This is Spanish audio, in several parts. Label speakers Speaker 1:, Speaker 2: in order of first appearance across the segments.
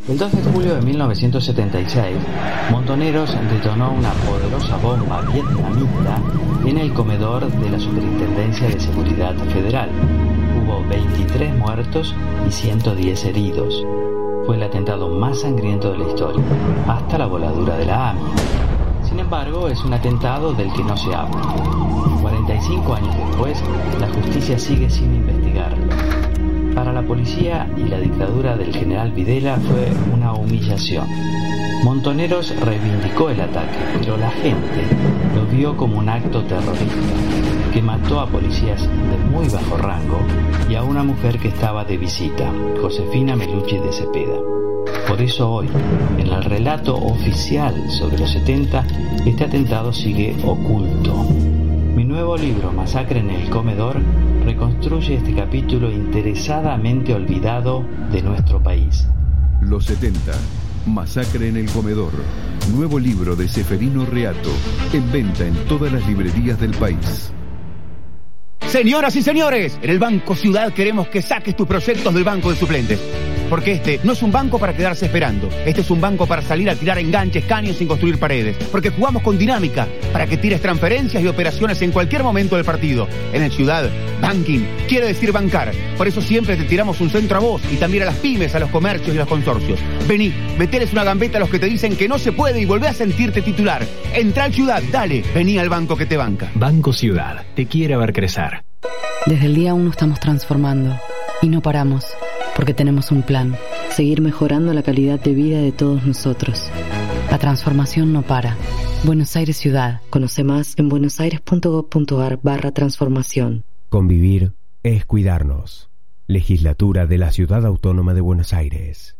Speaker 1: El 2 de julio de 1976, Montoneros detonó una poderosa bomba vietnamita en el comedor de la Superintendencia de Seguridad Federal. Hubo 23 muertos y 110 heridos. Fue el atentado más sangriento de la historia, hasta la voladura de la AMIA. Sin embargo, es un atentado del que no se habla. 45 años después, la justicia sigue sin investigarlo. Para la policía y la dictadura del general Videla fue una humillación. Montoneros reivindicó el ataque, pero la gente lo vio como un acto terrorista, que mató a policías de muy bajo rango y a una mujer que estaba de visita, Josefina Melucci de Cepeda. Por eso hoy, en el relato oficial sobre los 70, este atentado sigue oculto. Mi nuevo libro, Masacre en el Comedor, reconstruye este capítulo interesadamente olvidado de nuestro país.
Speaker 2: Los 70, Masacre en el Comedor. Nuevo libro de Ceferino Reato, en venta en todas las librerías del país.
Speaker 3: Señoras y señores, en el Banco Ciudad queremos que saques tus proyectos del banco de suplentes. Porque este no es un banco para quedarse esperando. Este es un banco para salir a tirar enganches, caños sin construir paredes. Porque jugamos con dinámica para que tires transferencias y operaciones en cualquier momento del partido. En el Ciudad, banking quiere decir bancar. Por eso siempre te tiramos un centro a vos y también a las pymes, a los comercios y a los consorcios. Vení, meteles una gambeta a los que te dicen que no se puede y volvé a sentirte titular. Entrá al Ciudad, dale, vení al banco que te banca.
Speaker 4: Banco Ciudad, te quiere ver crecer.
Speaker 5: Desde el día 1 estamos transformando y no paramos. Porque tenemos un plan, seguir mejorando la calidad de vida de todos nosotros. La transformación no para. Buenos Aires Ciudad. Conoce más en buenosaires.gov.ar/transformación.
Speaker 6: Convivir es cuidarnos. Legislatura de la Ciudad Autónoma de Buenos Aires.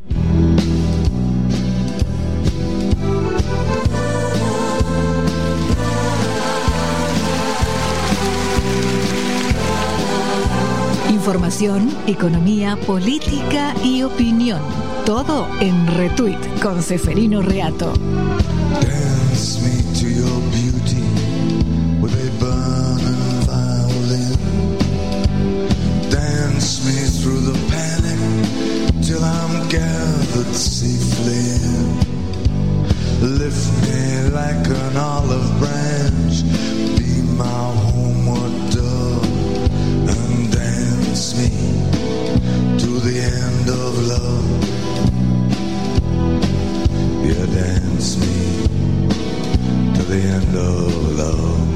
Speaker 7: Información, economía, política y opinión. Todo en Retweet con Ceferino Reato.
Speaker 8: Dance me to your beauty with a burning violin. Dance me through the panic till I'm gathered safely in. Lift me like an olive branch, be my homeward dove. Me to the end of love. Yeah, dance me to the end of love.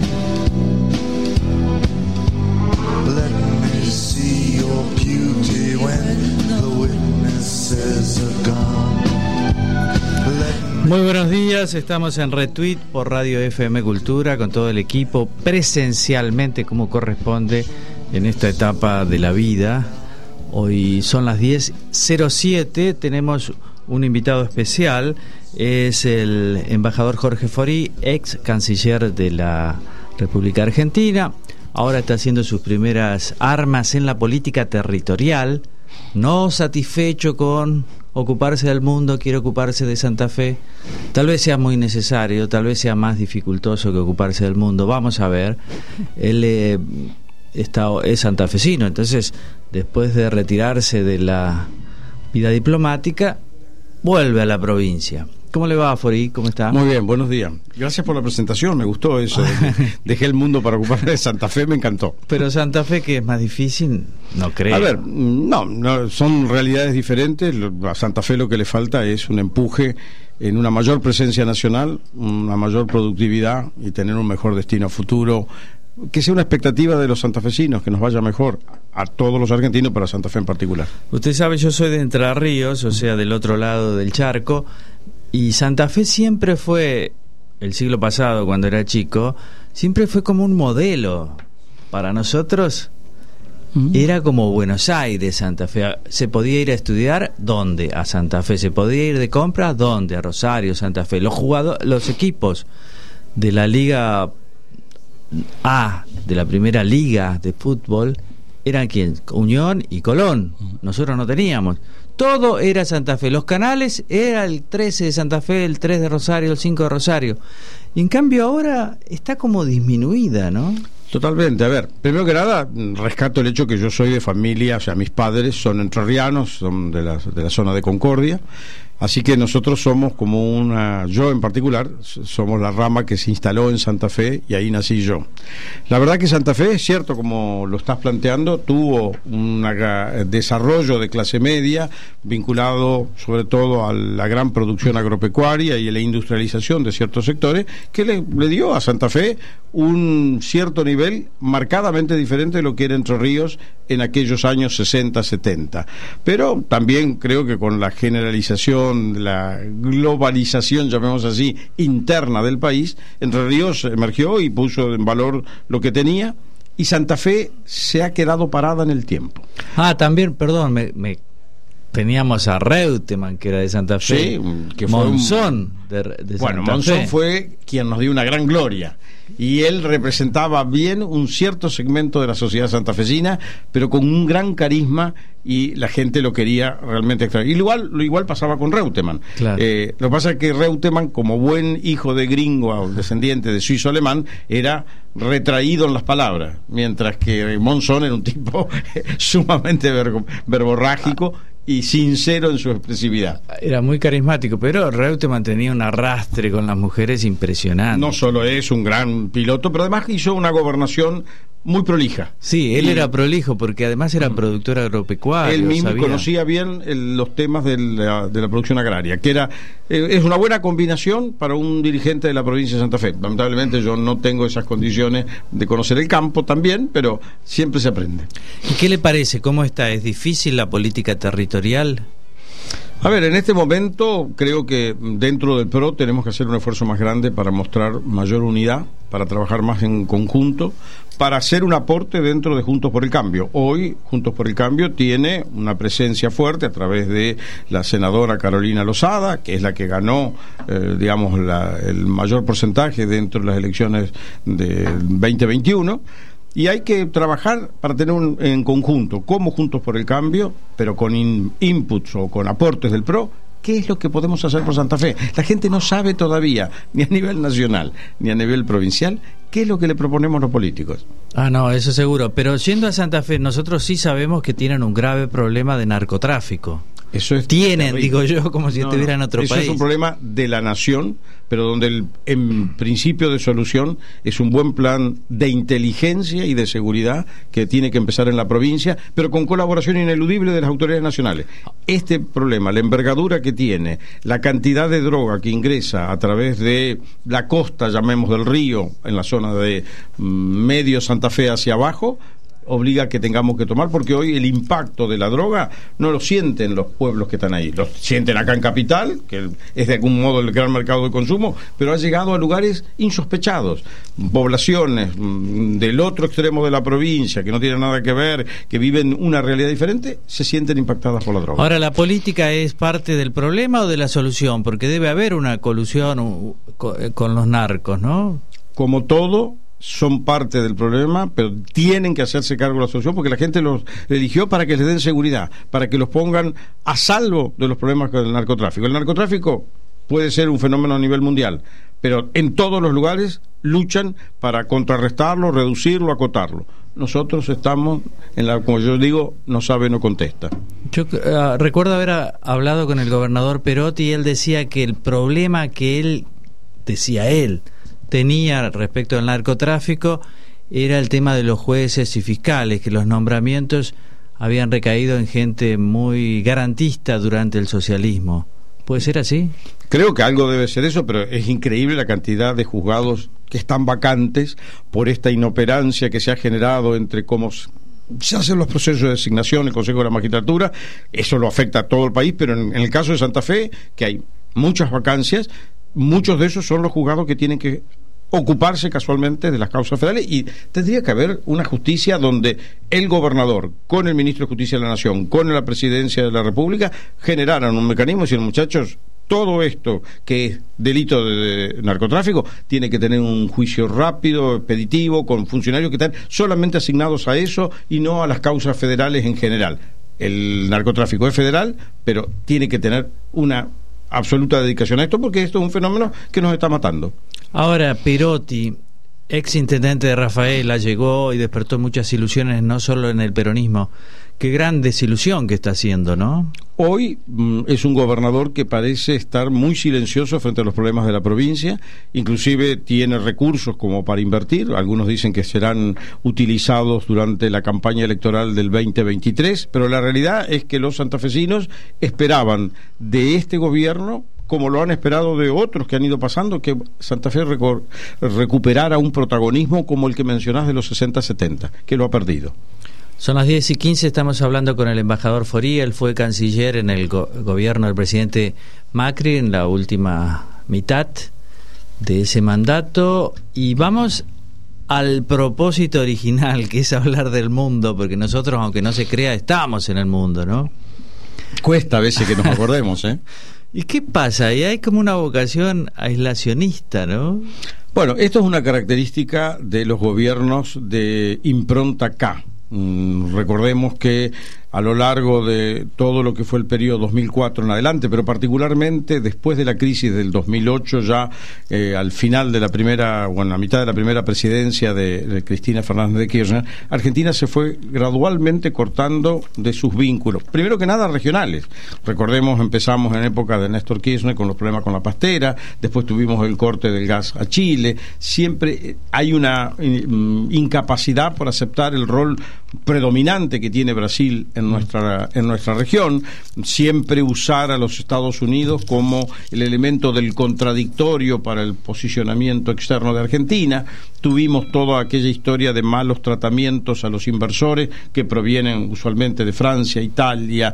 Speaker 8: Let me see your beauty when the witnesses are gone.
Speaker 9: Muy buenos días, estamos en Retweet por Radio FM Cultura con todo el equipo presencialmente como corresponde en esta etapa de la vida. Hoy son las 10:07, tenemos un invitado especial, es el embajador Jorge Forí, ex canciller de la República Argentina. Ahora está haciendo sus primeras armas en la política territorial, no satisfecho con ocuparse del mundo, quiere ocuparse de Santa Fe. Tal vez sea muy necesario, tal vez sea más dificultoso que ocuparse del mundo, vamos a ver. Él es santafesino, entonces después de retirarse de la vida diplomática vuelve a la provincia. ¿Cómo le va, Forí? ¿Cómo está?
Speaker 10: Muy bien, buenos días. Gracias por la presentación, me gustó eso. Dejé el mundo para ocuparme de Santa Fe, me encantó.
Speaker 9: Pero Santa Fe, que es más difícil, no creo.
Speaker 10: A ver, no, son realidades diferentes. A Santa Fe lo que le falta es un empuje en una mayor presencia nacional, una mayor productividad y tener un mejor destino futuro. Que sea una expectativa de los santafesinos, que nos vaya mejor a todos los argentinos, pero a Santa Fe en particular.
Speaker 9: Usted sabe, yo soy de Entre Ríos, o sea, del otro lado del charco, y Santa Fe siempre fue, el siglo pasado, cuando era chico, siempre fue como un modelo. Para nosotros era como Buenos Aires, Santa Fe. Se podía ir a estudiar, ¿dónde? A Santa Fe. Se podía ir de compras, ¿dónde? A Rosario, Santa Fe. Los equipos de la Liga A, de la primera liga de fútbol, eran ¿quién? Unión y Colón. Nosotros no teníamos. Todo era Santa Fe. Los canales era el 13 de Santa Fe, el 3 de Rosario, el 5 de Rosario. Y en cambio ahora está como disminuida, ¿no?
Speaker 10: Totalmente. A ver, primero que nada, rescato el hecho que yo soy de familia, o sea, mis padres son entrerrianos, son de la zona de Concordia, así que nosotros somos como yo en particular, somos la rama que se instaló en Santa Fe y ahí nací yo. La verdad que Santa Fe, es cierto, como lo estás planteando, tuvo un desarrollo de clase media vinculado sobre todo a la gran producción agropecuaria y a la industrialización de ciertos sectores que le dio a Santa Fe un cierto nivel marcadamente diferente de lo que era Entre Ríos en aquellos años 60, 70. Pero también creo que con la generalización, la globalización, llamemos así, interna del país, Entre Ríos emergió y puso en valor lo que tenía, y Santa Fe se ha quedado parada en el tiempo.
Speaker 9: También, perdón, teníamos a Reutemann, que era de Santa Fe.
Speaker 10: Sí, que fue
Speaker 9: Monzón de Santa Fe.
Speaker 10: Bueno, Monzón fue quien nos dio una gran gloria. Y él representaba bien un cierto segmento de la sociedad santafesina, pero con un gran carisma, y la gente lo quería realmente extrañar. Y igual pasaba con Reutemann. Claro. Lo que pasa es que Reutemann, como buen hijo de gringo o descendiente de suizo alemán, era retraído en las palabras, mientras que Monzón era un tipo sumamente verborrágico y sincero en su expresividad.
Speaker 9: Era muy carismático, pero Reutemann tenía un arrastre con las mujeres impresionante.
Speaker 10: No solo es un gran piloto, pero además hizo una gobernación muy prolija.
Speaker 9: Sí, él era prolijo porque además era productor agropecuario.
Speaker 10: Él mismo conocía bien los temas de la producción agraria, que es una buena combinación para un dirigente de la provincia de Santa Fe. Lamentablemente yo no tengo esas condiciones de conocer el campo también, pero siempre se aprende.
Speaker 9: ¿Y qué le parece? ¿Cómo está? ¿Es difícil la política territorial?
Speaker 10: A ver, en este momento creo que dentro del PRO tenemos que hacer un esfuerzo más grande para mostrar mayor unidad, para trabajar más en conjunto, para hacer un aporte dentro de Juntos por el Cambio. Hoy Juntos por el Cambio tiene una presencia fuerte a través de la senadora Carolina Lozada, que es la que ganó, el mayor porcentaje dentro de las elecciones de 2021. Y hay que trabajar para tener en conjunto, como Juntos por el Cambio, pero con inputs o con aportes del PRO, ¿qué es lo que podemos hacer por Santa Fe? La gente no sabe todavía, ni a nivel nacional, ni a nivel provincial, qué es lo que le proponemos los políticos.
Speaker 9: No, eso seguro. Pero yendo a Santa Fe, nosotros sí sabemos que tienen un grave problema de narcotráfico.
Speaker 10: Eso es
Speaker 9: terrible. Digo yo, como si estuviera en otro país.
Speaker 10: Eso es un problema de la nación, pero donde en principio de solución es un buen plan de inteligencia y de seguridad que tiene que empezar en la provincia, pero con colaboración ineludible de las autoridades nacionales. Este problema, la envergadura que tiene, la cantidad de droga que ingresa a través de la costa, llamemos del río, en la zona de medio Santa Fe hacia abajo, obliga a que tengamos que tomar, porque hoy el impacto de la droga no lo sienten los pueblos que están ahí, lo sienten acá en Capital, que es de algún modo el gran mercado de consumo, pero ha llegado a lugares insospechados, poblaciones del otro extremo de la provincia, que no tienen nada que ver, que viven una realidad diferente, se sienten impactadas por la droga.
Speaker 9: Ahora, ¿la política es parte del problema o de la solución? Porque debe haber una colusión con los narcos, ¿no?
Speaker 10: Como todo, son parte del problema, pero tienen que hacerse cargo de la solución, porque la gente los eligió para que les den seguridad, para que los pongan a salvo de los problemas con el narcotráfico. El narcotráfico puede ser un fenómeno a nivel mundial, pero en todos los lugares luchan para contrarrestarlo, reducirlo, acotarlo. Nosotros estamos como yo digo, no sabe, no contesta.
Speaker 9: Yo recuerdo haber hablado con el gobernador Perotti y él decía que el problema que él tenía respecto al narcotráfico era el tema de los jueces y fiscales, que los nombramientos habían recaído en gente muy garantista durante el socialismo. ¿Puede ser así?
Speaker 10: Creo que algo debe ser eso, pero es increíble la cantidad de juzgados que están vacantes por esta inoperancia que se ha generado entre cómo se hacen los procesos de designación, el Consejo de la Magistratura. Eso lo afecta a todo el país, pero en el caso de Santa Fe, que hay muchas vacancias, muchos de esos son los juzgados que tienen que ocuparse casualmente de las causas federales, y tendría que haber una justicia donde el gobernador, con el ministro de Justicia de la Nación, con la presidencia de la República, generaran un mecanismo y decir, muchachos, todo esto que es delito de narcotráfico tiene que tener un juicio rápido, expeditivo, con funcionarios que están solamente asignados a eso y no a las causas federales en general. El narcotráfico es federal, pero tiene que tener una absoluta dedicación a esto, porque esto es un fenómeno que nos está matando.
Speaker 9: Ahora, Perotti, ex intendente de Rafaela, llegó y despertó muchas ilusiones, no solo en el peronismo. Qué gran desilusión que está haciendo, ¿no?
Speaker 10: Hoy es un gobernador que parece estar muy silencioso frente a los problemas de la provincia, inclusive tiene recursos como para invertir, algunos dicen que serán utilizados durante la campaña electoral del 2023, pero la realidad es que los santafesinos esperaban de este gobierno, como lo han esperado de otros que han ido pasando, que Santa Fe recuperara un protagonismo como el que mencionás de los 60-70, que lo ha perdido.
Speaker 9: Son las 10:15, estamos hablando con el embajador Foría. Él fue canciller en el gobierno del presidente Macri en la última mitad de ese mandato. Y vamos al propósito original, que es hablar del mundo, porque nosotros, aunque no se crea, estamos en el mundo, ¿no?
Speaker 10: Cuesta a veces que nos acordemos, ¿eh?
Speaker 9: ¿Y qué pasa? Ahí hay como una vocación aislacionista, ¿no?
Speaker 10: Bueno, esto es una característica de los gobiernos de impronta K. Recordemos que a lo largo de todo lo que fue el periodo 2004 en adelante, pero particularmente después de la crisis del 2008, ya al final de la primera, o en la mitad de la primera presidencia de Cristina Fernández de Kirchner, Argentina se fue gradualmente cortando de sus vínculos, primero que nada regionales. Recordemos, empezamos en época de Néstor Kirchner con los problemas con la pastera, después tuvimos el corte del gas a Chile. Siempre hay una incapacidad por aceptar el rol predominante que tiene Brasil en nuestra región, siempre usar a los Estados Unidos como el elemento del contradictorio para el posicionamiento externo de Argentina. Tuvimos toda aquella historia de malos tratamientos a los inversores que provienen usualmente de Francia, Italia,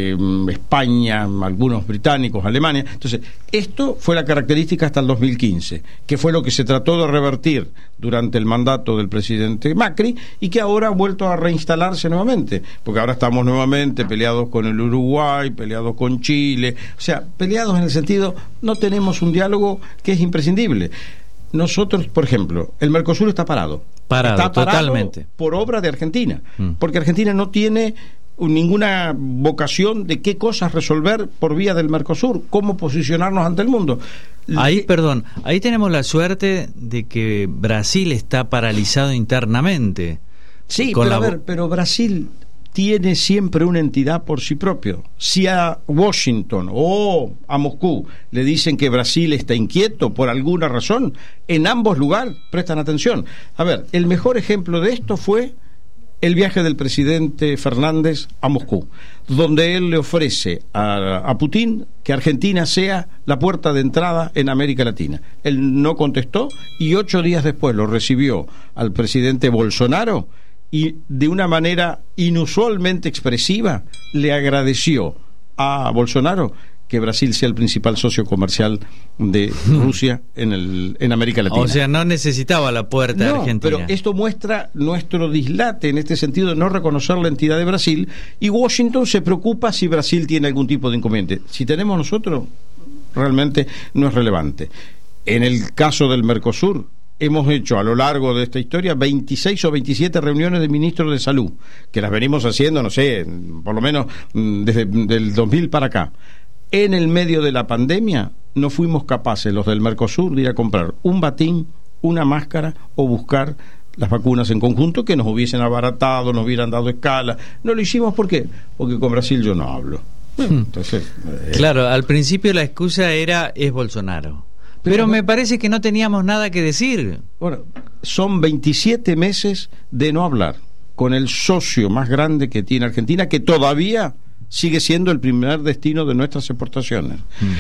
Speaker 10: España, algunos británicos, Alemania. Entonces, esto fue la característica hasta el 2015, que fue lo que se trató de revertir durante el mandato del presidente Macri y que ahora ha vuelto a reinstalarse nuevamente, porque ahora estamos nuevamente peleados con el Uruguay, peleados con Chile, o sea, peleados en el sentido, no tenemos un diálogo que es imprescindible. Nosotros, por ejemplo, el Mercosur está parado
Speaker 9: totalmente
Speaker 10: por obra de Argentina, porque Argentina no tiene ninguna vocación de qué cosas resolver por vía del Mercosur, cómo posicionarnos ante el mundo.
Speaker 9: Ahí tenemos la suerte de que Brasil está paralizado internamente.
Speaker 10: Sí, pero Brasil tiene siempre una entidad por sí propio. Si a Washington o a Moscú le dicen que Brasil está inquieto por alguna razón, en ambos lugares prestan atención. A ver, el mejor ejemplo de esto fue el viaje del presidente Fernández a Moscú, donde él le ofrece a Putin que Argentina sea la puerta de entrada en América Latina. Él no contestó y 8 días después lo recibió al presidente Bolsonaro y de una manera inusualmente expresiva le agradeció a Bolsonaro que Brasil sea el principal socio comercial de Rusia en América Latina.
Speaker 9: O sea, no necesitaba la puerta de Argentina.
Speaker 10: Pero esto muestra nuestro dislate en este sentido de no reconocer la entidad de Brasil, y Washington se preocupa si Brasil tiene algún tipo de inconveniente. Si tenemos nosotros, realmente no es relevante. En el caso del Mercosur, hemos hecho a lo largo de esta historia 26 o 27 reuniones de ministros de salud, que las venimos haciendo, no sé, por lo menos desde el 2000 para acá. En el medio de la pandemia no fuimos capaces los del Mercosur de ir a comprar un batín, una máscara o buscar las vacunas en conjunto que nos hubiesen abaratado, nos hubieran dado escala. No lo hicimos, ¿por qué? Porque con Brasil yo no hablo. Entonces,
Speaker 9: claro, al principio la excusa es Bolsonaro. Pero me parece que no teníamos nada que decir.
Speaker 10: Bueno, son 27 meses de no hablar con el socio más grande que tiene Argentina, que todavía sigue siendo el primer destino de nuestras exportaciones.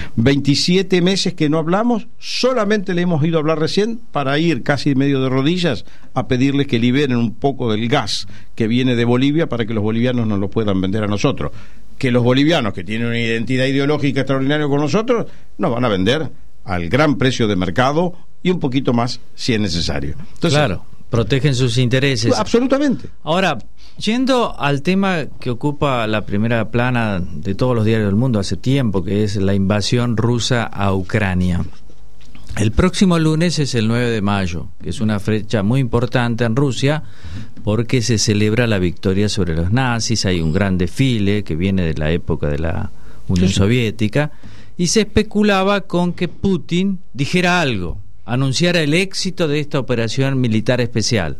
Speaker 10: 27 meses que no hablamos, solamente le hemos ido a hablar recién para ir casi medio de rodillas a pedirles que liberen un poco del gas que viene de Bolivia para que los bolivianos nos lo puedan vender a nosotros. Que los bolivianos, que tienen una identidad ideológica extraordinaria con nosotros, nos van a vender al gran precio de mercado y un poquito más si es necesario. Entonces,
Speaker 9: claro, protegen sus intereses.
Speaker 10: Absolutamente.
Speaker 9: Ahora, yendo al tema que ocupa la primera plana de todos los diarios del mundo hace tiempo, que es la invasión rusa a Ucrania. El próximo lunes es el 9 de mayo, que es una fecha muy importante en Rusia porque se celebra la victoria sobre los nazis. Hay un gran desfile que viene de la época de la Unión Soviética y se especulaba con que Putin dijera algo. anunciara el éxito de esta operación militar especial.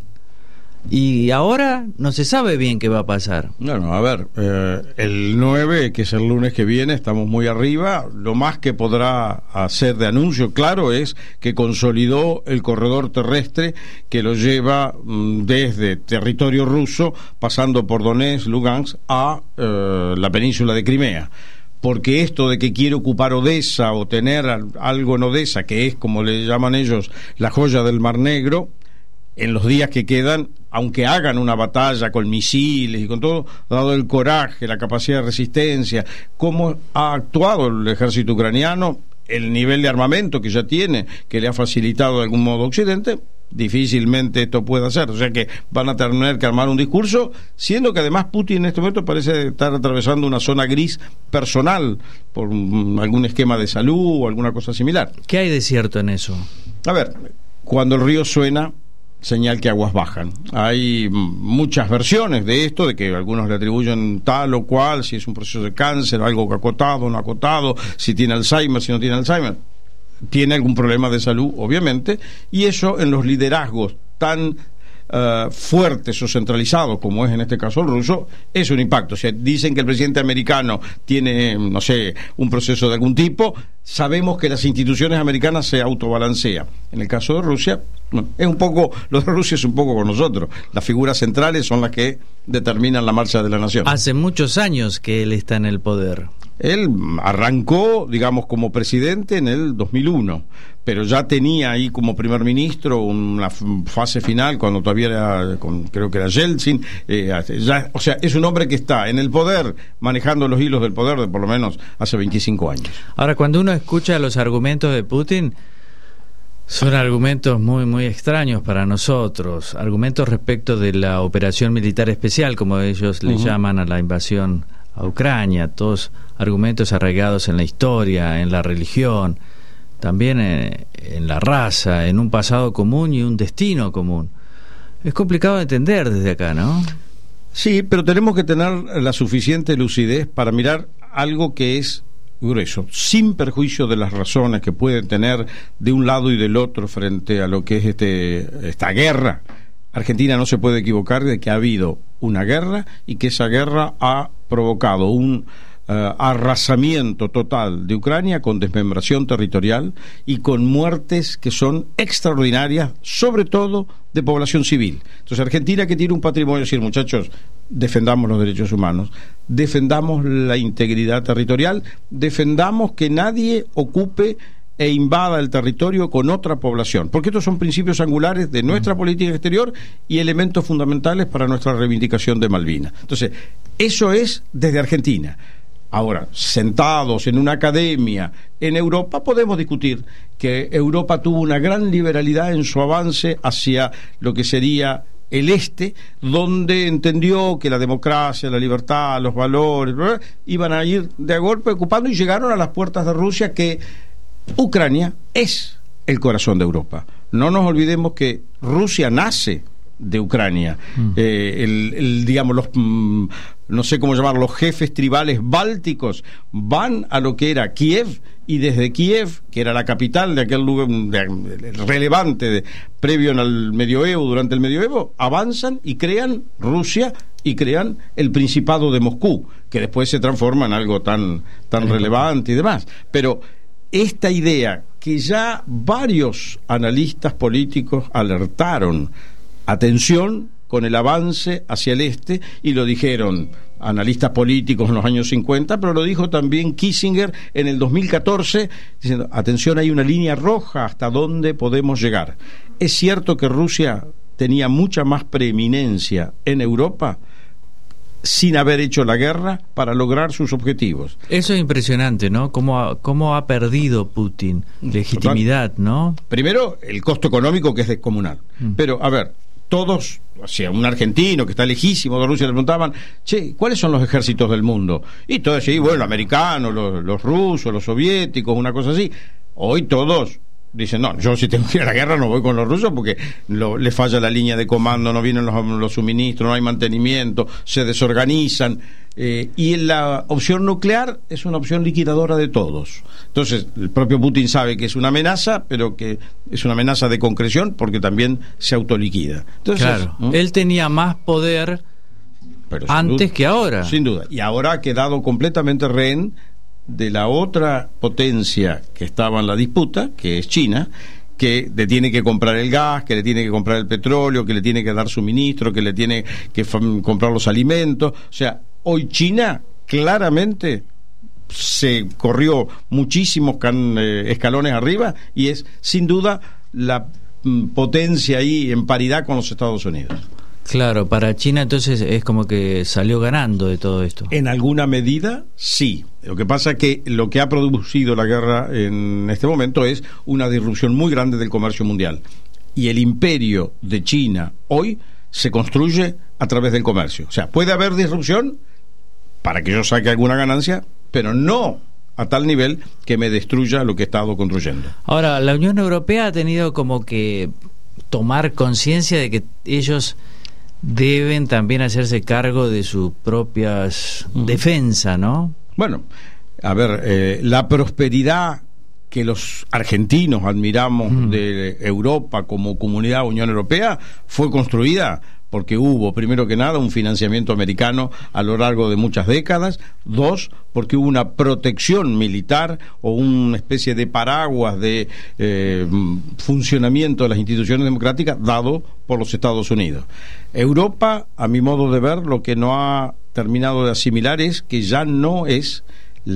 Speaker 9: Y ahora no se sabe bien qué va a pasar.
Speaker 10: Bueno, a ver, el 9, que es el lunes que viene, estamos muy arriba. Lo más que podrá hacer de anuncio, claro, es que consolidó el corredor terrestre que lo lleva desde territorio ruso, pasando por Donetsk, Lugansk, a la península de Crimea. Porque esto de que quiere ocupar Odessa o tener algo en Odessa, que es, como le llaman ellos, la joya del Mar Negro, en los días que quedan, aunque hagan una batalla con misiles y con todo, dado el coraje, la capacidad de resistencia, cómo ha actuado el ejército ucraniano, el nivel de armamento que ya tiene, que le ha facilitado de algún modo Occidente, difícilmente esto pueda ser. O sea que van a tener que armar un discurso, siendo que además Putin en este momento parece estar atravesando una zona gris personal por algún esquema de salud o alguna cosa similar.
Speaker 9: ¿Qué hay de cierto en eso?
Speaker 10: A ver, cuando el río suena, señal que aguas bajan. Hay muchas versiones de esto, de que algunos le atribuyen tal o cual, si es un proceso de cáncer, algo acotado, no acotado, si tiene Alzheimer, si no tiene Alzheimer. Tiene algún problema de salud, obviamente, y eso en los liderazgos tan fuertes o centralizados como es en este caso el ruso, es un impacto. O sea, dicen que el presidente americano tiene, no sé, un proceso de algún tipo, sabemos que las instituciones americanas se autobalancean. En el caso de Rusia, bueno, es un poco, lo de Rusia es un poco con nosotros. Las figuras centrales son las que determinan la marcha de la nación.
Speaker 9: Hace muchos años que él está en el poder.
Speaker 10: Él arrancó, digamos, como presidente en el 2001, pero ya tenía ahí como primer ministro una fase final cuando todavía era, creo que era Yeltsin, o sea, es un hombre que está en el poder, manejando los hilos del poder de por lo menos hace 25 años.
Speaker 9: Ahora, cuando uno escucha los argumentos de Putin, son argumentos muy, muy extraños para nosotros, argumentos respecto de la operación militar especial, como ellos le llaman a la invasión a Ucrania, todos argumentos arraigados en la historia, en la religión, también en la raza, en un pasado común y un destino común. Es complicado de entender desde acá, ¿no?
Speaker 10: Sí, pero tenemos que tener la suficiente lucidez para mirar algo que es grueso, sin perjuicio de las razones que pueden tener de un lado y del otro frente a lo que es esta guerra. Argentina no se puede equivocar de que ha habido una guerra y que esa guerra ha provocado un arrasamiento total de Ucrania, con desmembración territorial y con muertes que son extraordinarias, sobre todo de población civil. Entonces Argentina, que tiene un patrimonio, decir, muchachos, defendamos los derechos humanos, defendamos la integridad territorial, defendamos que nadie ocupe e invada el territorio con otra población, porque estos son principios angulares de nuestra política exterior y elementos fundamentales para nuestra reivindicación de Malvinas. Entonces, eso es desde Argentina. Ahora, sentados en una academia en Europa, podemos discutir que Europa tuvo una gran liberalidad en su avance hacia lo que sería el este, donde entendió que la democracia, la libertad, los valores, iban a ir de a golpe ocupando, y llegaron a las puertas de Rusia, que Ucrania es el corazón de Europa. No nos olvidemos que Rusia nace de Ucrania. Digamos, no sé cómo llamarlo, los jefes tribales bálticos van a lo que era Kiev, y desde Kiev, que era la capital de aquel lugar relevante previo al medioevo, durante el medioevo, avanzan y crean Rusia y crean el Principado de Moscú, que después se transforma en algo tan relevante y demás. Pero esta idea que ya varios analistas políticos alertaron, atención con el avance hacia el este, y lo dijeron analistas políticos en los años 50, pero lo dijo también Kissinger en el 2014, diciendo, atención, hay una línea roja hasta dónde podemos llegar. Es cierto que Rusia tenía mucha más preeminencia en Europa sin haber hecho la guerra para lograr sus objetivos.
Speaker 9: Eso es impresionante, ¿no? Cómo ha perdido Putin legitimidad, ¿no?
Speaker 10: Primero, el costo económico, que es descomunal. Pero, a ver, todos, o sea, un argentino que está lejísimo de Rusia, le preguntaban, che, ¿cuáles son los ejércitos del mundo? Y todos, sí, bueno, los americanos, los rusos, los soviéticos, una cosa así. Hoy todos dicen, no, yo si tengo que ir a la guerra no voy con los rusos porque le falla la línea de comando, no vienen los suministros, no hay mantenimiento, se desorganizan. Y la opción nuclear es una opción liquidadora de todos. Entonces, el propio Putin sabe que es una amenaza, pero que es una amenaza de concreción porque también se autoliquida. Entonces,
Speaker 9: claro, él tenía más poder antes que ahora.
Speaker 10: Sin duda. Y ahora ha quedado completamente rehén de la otra potencia que estaba en la disputa, que es China, que le tiene que comprar el gas, que le tiene que comprar el petróleo, que le tiene que dar suministro, que le tiene que comprar los alimentos. O sea, hoy China claramente se corrió muchísimos escalones arriba y es sin duda la potencia ahí en paridad con los Estados Unidos.
Speaker 9: Claro, para China entonces es como que salió ganando de todo esto.
Speaker 10: En alguna medida, sí. Lo que pasa es que lo que ha producido la guerra en este momento es una disrupción muy grande del comercio mundial. Y el imperio de China hoy se construye a través del comercio. O sea, puede haber disrupción para que yo saque alguna ganancia, pero no a tal nivel que me destruya lo que he estado construyendo.
Speaker 9: Ahora, la Unión Europea ha tenido como que tomar conciencia de que ellos deben también hacerse cargo de su propia defensa, ¿no?
Speaker 10: Bueno, a ver, la prosperidad que los argentinos admiramos de Europa como comunidad Unión Europea fue construida porque hubo, primero que nada, un financiamiento americano a lo largo de muchas décadas. 2, porque hubo una protección militar o una especie de paraguas de funcionamiento de las instituciones democráticas dado por los Estados Unidos. Europa, a mi modo de ver, lo que no ha terminado de asimilar es que ya no es el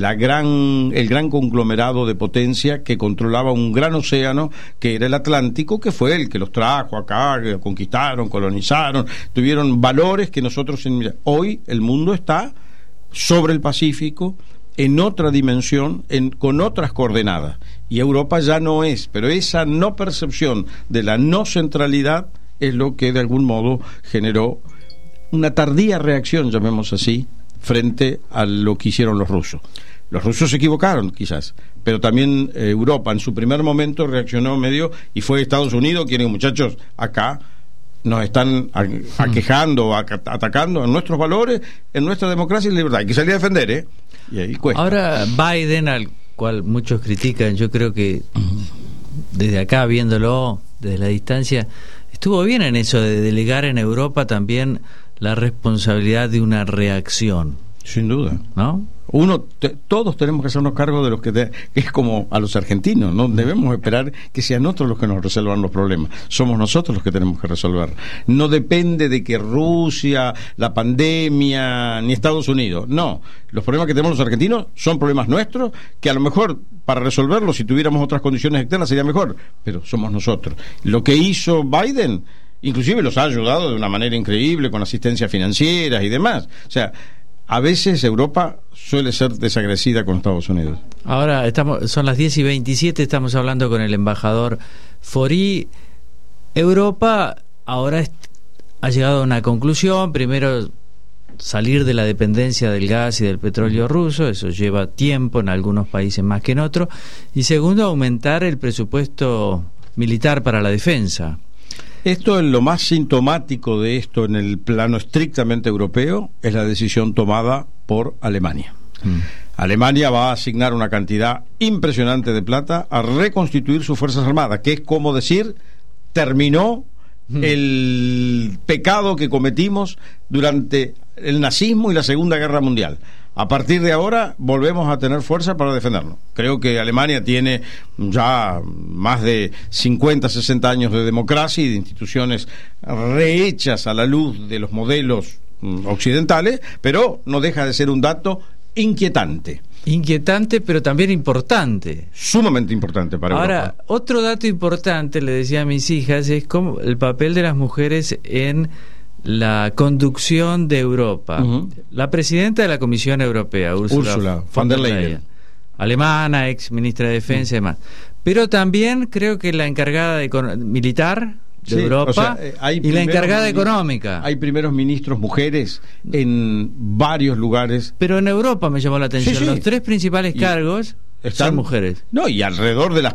Speaker 10: gran conglomerado de potencia que controlaba un gran océano que era el Atlántico, que fue el que los trajo acá, que conquistaron, colonizaron, tuvieron valores que nosotros... Hoy el mundo está sobre el Pacífico, en otra dimensión, con otras coordenadas, y Europa ya no es, pero esa no percepción de la no centralidad es lo que de algún modo generó una tardía reacción, llamemos así, frente a lo que hicieron los rusos. Los rusos se equivocaron, quizás, pero también Europa en su primer momento reaccionó medio, y fue Estados Unidos quienes, muchachos, acá nos están aquejando, atacando en nuestros valores, en nuestra democracia y libertad. Hay que salir a defender, y ahí cuesta.
Speaker 9: Ahora, Biden, al cual muchos critican, yo creo que desde acá, viéndolo desde la distancia, estuvo bien en eso de delegar en Europa también la responsabilidad de una reacción.
Speaker 10: Sin duda.
Speaker 9: ¿No?
Speaker 10: Todos tenemos que hacernos cargo de los que es como a los argentinos, no debemos esperar que sean otros los que nos resuelvan los problemas, somos nosotros los que tenemos que resolver. No depende de que Rusia, la pandemia, ni Estados Unidos, no, los problemas que tenemos los argentinos son problemas nuestros, que a lo mejor para resolverlos, si tuviéramos otras condiciones externas sería mejor, pero somos nosotros. Lo que hizo Biden inclusive los ha ayudado de una manera increíble con asistencia financiera y demás. O sea, a veces Europa suele ser desagradecida con Estados Unidos.
Speaker 9: Ahora son las 10:27, estamos hablando con el embajador Forí. Europa ahora ha llegado a una conclusión. Primero, salir de la dependencia del gas y del petróleo ruso, eso lleva tiempo en algunos países más que en otros. Y segundo, aumentar el presupuesto militar para la defensa.
Speaker 10: Esto es lo más sintomático de esto en el plano estrictamente europeo, es la decisión tomada por Alemania. Alemania va a asignar una cantidad impresionante de plata a reconstituir sus Fuerzas Armadas, que es como decir, terminó el pecado que cometimos durante el nazismo y la Segunda Guerra Mundial. A partir de ahora volvemos a tener fuerza para defendernos. Creo que Alemania tiene ya más de 50, 60 años de democracia y de instituciones rehechas a la luz de los modelos occidentales, pero no deja de ser un dato inquietante.
Speaker 9: Inquietante, pero también importante.
Speaker 10: Sumamente importante para Europa.
Speaker 9: Ahora, otro dato importante, le decía a mis hijas, es como el papel de las mujeres en la conducción de Europa. La presidenta de la Comisión Europea, Ursula von der Leyen, alemana, ex ministra de Defensa y demás. Pero también creo que la encargada militar de Europa, y la encargada económica.
Speaker 10: Hay primeros ministros mujeres en varios lugares.
Speaker 9: Pero en Europa me llamó la atención. Los tres principales cargos
Speaker 10: están
Speaker 9: son mujeres.
Speaker 10: No, y alrededor de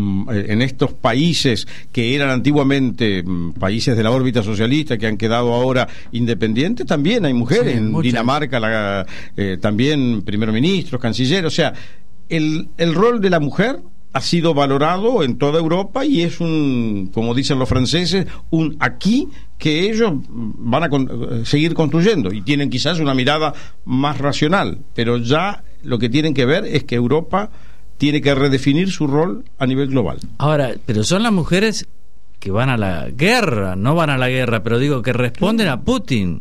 Speaker 10: en estos países que eran antiguamente países de la órbita socialista, que han quedado ahora independientes, también hay mujeres.
Speaker 9: Sí,
Speaker 10: en
Speaker 9: muchas.
Speaker 10: Dinamarca también primer ministro, canciller. O sea, el rol de la mujer ha sido valorado en toda Europa y es como dicen los franceses, un aquí que ellos van a seguir construyendo y tienen quizás una mirada más racional, pero ya lo que tienen que ver es que Europa tiene que redefinir su rol a nivel global.
Speaker 9: Ahora, pero son las mujeres que van a la guerra, no van a la guerra, pero digo que responden a Putin,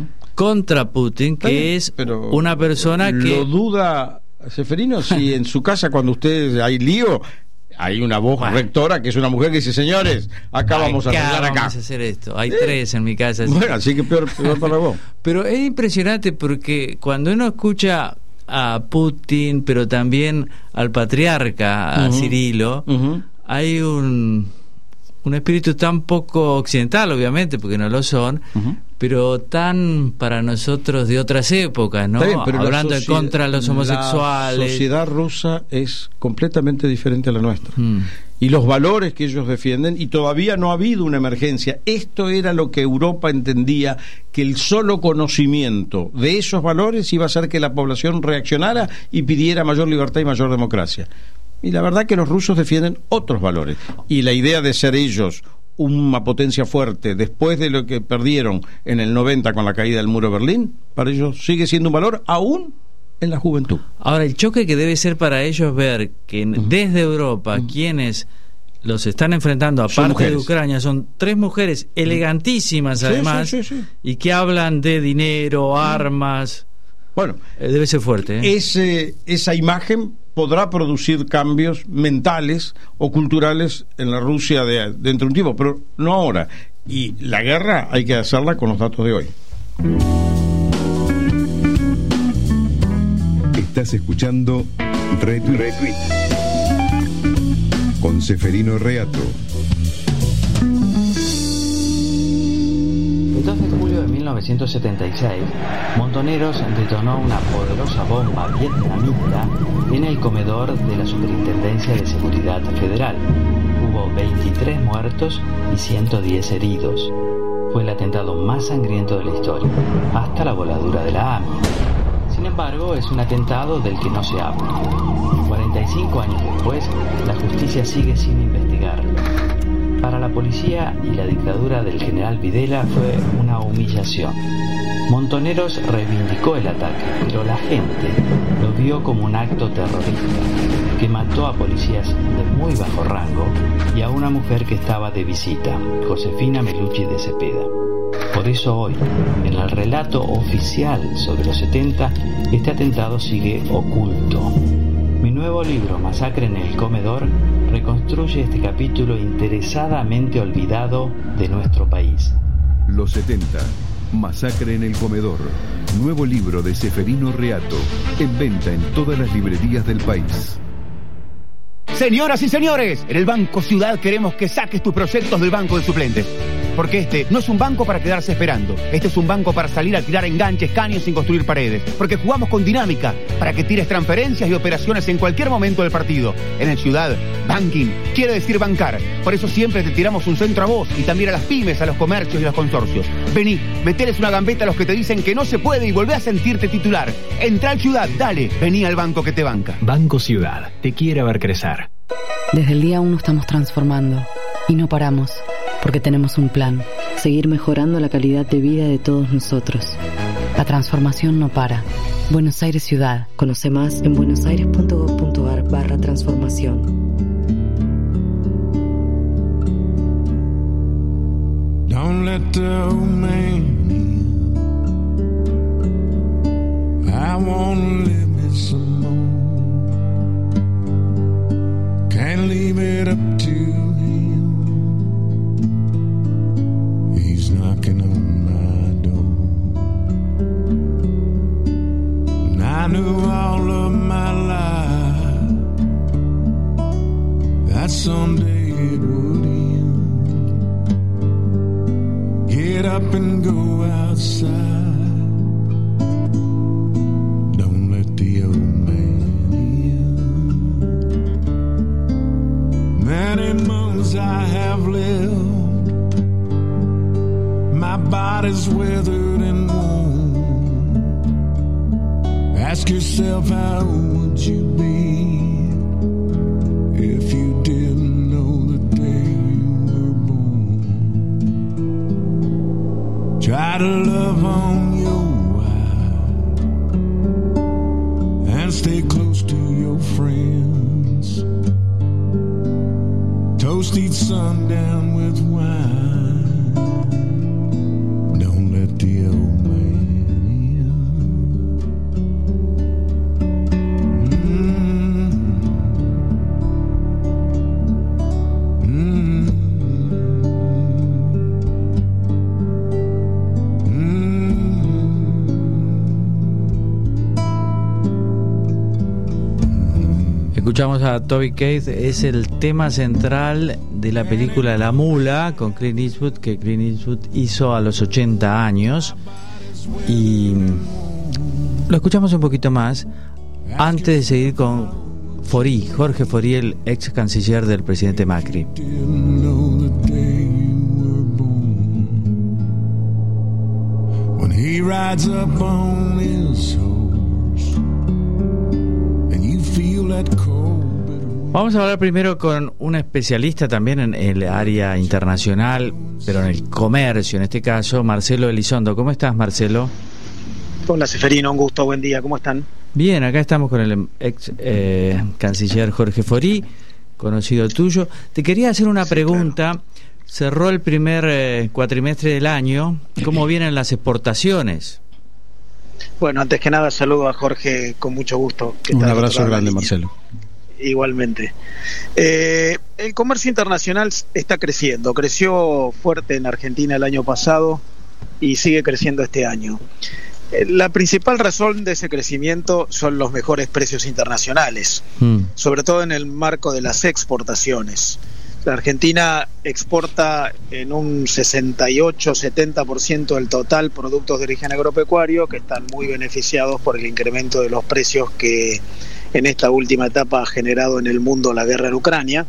Speaker 9: contra Putin, que es una persona que...
Speaker 10: Lo duda Ceferino, si en su casa cuando hay lío, hay una voz rectora que es una mujer que dice, señores, acá vamos a arreglar acá.
Speaker 9: Vamos a hacer esto. Hay tres en mi casa.
Speaker 10: Bueno, así que peor para vos.
Speaker 9: Pero es impresionante porque cuando uno escucha a Putin, pero también al patriarca, a Cirilo, hay un espíritu tan poco occidental, obviamente, porque no lo son, pero tan para nosotros de otras épocas, ¿no?
Speaker 10: Bien,
Speaker 9: hablando en contra de los homosexuales.
Speaker 10: La sociedad rusa es completamente diferente a la nuestra. Y los valores que ellos defienden, y todavía no ha habido una emergencia. Esto era lo que Europa entendía, que el solo conocimiento de esos valores iba a hacer que la población reaccionara y pidiera mayor libertad y mayor democracia. Y la verdad que los rusos defienden otros valores. Y la idea de ser ellos una potencia fuerte después de lo que perdieron en el 90 con la caída del muro de Berlín, para ellos sigue siendo un valor aún en la juventud.
Speaker 9: Ahora, el choque que debe ser para ellos ver que desde Europa quienes los están enfrentando, aparte de Ucrania, son tres mujeres elegantísimas además, y que hablan de dinero, armas.
Speaker 10: Bueno,
Speaker 9: debe ser fuerte, ¿eh?
Speaker 10: Esa imagen podrá producir cambios mentales o culturales en la Rusia dentro de un tiempo, pero no ahora. Y la guerra hay que hacerla con los datos de hoy.
Speaker 2: Estás escuchando Retweet con Ceferino Reato.
Speaker 1: El 2 de julio de 1976, Montoneros detonó una poderosa bomba vietnamita en el comedor de la Superintendencia de Seguridad Federal. Hubo 23 muertos y 110 heridos. Fue el atentado más sangriento de la historia, hasta la voladura de la AMI. Sin embargo, es un atentado del que no se habla. 45 años después, la justicia sigue sin investigarlo. Para la policía y la dictadura del general Videla fue una humillación. Montoneros reivindicó el ataque, pero la gente lo vio como un acto terrorista que mató a policías de muy bajo rango y a una mujer que estaba de visita, Josefina Melucci de Cepeda. Por eso hoy, en el relato oficial sobre los 70, este atentado sigue oculto. Mi nuevo libro, Masacre en el Comedor, reconstruye este capítulo interesadamente olvidado de nuestro país.
Speaker 2: Los 70, Masacre en el Comedor. Nuevo libro de Ceferino Reato, en venta en todas las librerías del país.
Speaker 3: Señoras y señores, en el Banco Ciudad queremos que saques tus proyectos del banco de suplentes. Porque este no es un banco para quedarse esperando. Este es un banco para salir a tirar enganches, caños sin construir paredes. Porque jugamos con dinámica, para que tires transferencias y operaciones en cualquier momento del partido. En el Ciudad, banking quiere decir bancar. Por eso siempre te tiramos un centro a vos y también a las pymes, a los comercios y los consorcios. Vení, meteles una gambeta a los que te dicen que no se puede y volvé a sentirte titular. Entra al Ciudad, dale, vení al banco que te banca.
Speaker 4: Banco Ciudad, te quiere ver crecer.
Speaker 5: Desde el día 1 estamos transformando y no paramos. Porque tenemos un plan, seguir mejorando la calidad de vida de todos nosotros. La transformación no para. Buenos Aires Ciudad. Conoce más en buenosaires.gov.ar/transformación.
Speaker 8: Don't let the old man in. I wanna live me some more. Can't leave it up to him. Knocking on my door. And I knew all of my life that someday it would end. Get up and go outside. Don't let the old man in. many months I have lived, my body's withered and worn. Ask yourself, how would you be if you didn't know the day you were born? Try to love on your wife and stay close to your friends. Toast each sundown with wine. Don't let the old man in.
Speaker 9: Escuchamos a Toby Keith, es el tema central de la película La Mula con Clint Eastwood, que Clint Eastwood hizo a los 80 años, y lo escuchamos un poquito más antes de seguir con Faury, Jorge Faury, el ex canciller del presidente Macri.
Speaker 8: When he rides up on his horse and you feel that cold.
Speaker 9: Vamos a hablar primero con un especialista también en el área internacional, pero en el comercio, en este caso, Marcelo Elizondo. ¿Cómo estás, Marcelo?
Speaker 11: Hola, Seferino, un gusto, buen día, ¿cómo están?
Speaker 9: Bien, acá estamos con el ex canciller Jorge Faury, conocido tuyo. Te quería hacer una pregunta. Claro. Cerró el primer cuatrimestre del año. ¿Cómo vienen las exportaciones?
Speaker 11: Bueno, antes que nada, saludo a Jorge con mucho gusto.
Speaker 10: Un abrazo grande, Marcelo.
Speaker 11: Igualmente. El comercio internacional está creciendo. Creció fuerte en Argentina el año pasado y sigue creciendo este año. La principal razón de ese crecimiento son los mejores precios internacionales, sobre todo en el marco de las exportaciones. La Argentina exporta en un 68-70% del total productos de origen agropecuario, que están muy beneficiados por el incremento de los precios que en esta última etapa ha generado en el mundo la guerra en Ucrania.